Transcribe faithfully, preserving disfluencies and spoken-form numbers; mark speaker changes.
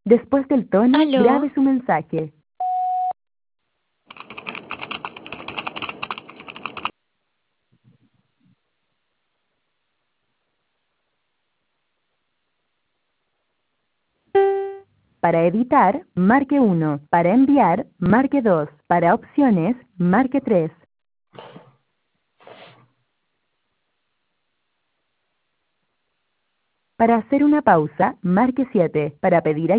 Speaker 1: Después del tono,
Speaker 2: ¿Aló?
Speaker 1: grabe su mensaje. Para editar, marque uno. Para enviar, marque dos. Para opciones, marque tres. Para hacer una pausa, marque siete. Para pedir ayuda,